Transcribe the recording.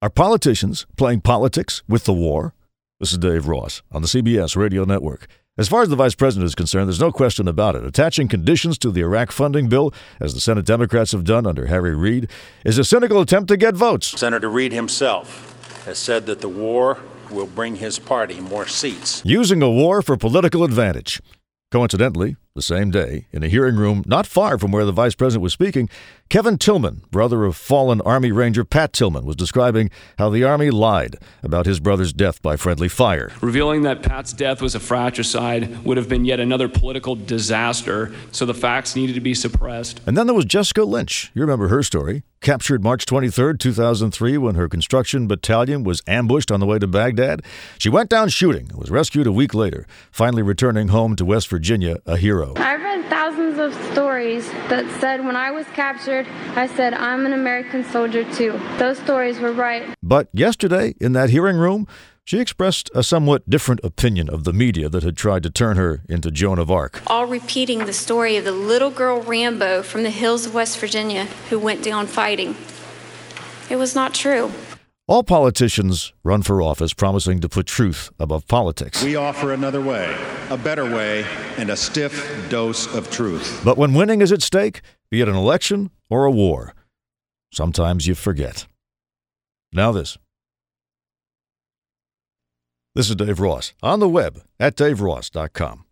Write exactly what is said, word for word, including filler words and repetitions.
Are politicians playing politics with the war? This is Dave Ross on the C B S Radio Network. As far as the vice president is concerned, there's no question about it. Attaching conditions to the Iraq funding bill, as the Senate Democrats have done under Harry Reid, is a cynical attempt to get votes. Senator Reid himself has said that the war will bring his party more seats. Using a war for political advantage. Coincidentally, the same day, in a hearing room not far from where the vice president was speaking, Kevin Tillman, brother of fallen Army Ranger Pat Tillman, was describing how the Army lied about his brother's death by friendly fire. Revealing that Pat's death was a fratricide would have been yet another political disaster, so the facts needed to be suppressed. And then there was Jessica Lynch. You remember her story. Captured March twenty-third, two thousand three, when her construction battalion was ambushed on the way to Baghdad. She went down shooting and was rescued a week later, finally returning home to West Virginia a hero. I've read thousands of stories that said when I was captured, I said, I'm an American soldier too. Those stories were right. But yesterday, in that hearing room, she expressed a somewhat different opinion of the media that had tried to turn her into Joan of Arc. All repeating the story of the little girl Rambo from the hills of West Virginia who went down fighting. It was not true. All politicians run for office promising to put truth above politics. We offer another way, a better way, and a stiff dose of truth. But when winning is at stake, be it an election or a war, sometimes you forget. Now this. This is Dave Ross, on the web at dave ross dot com.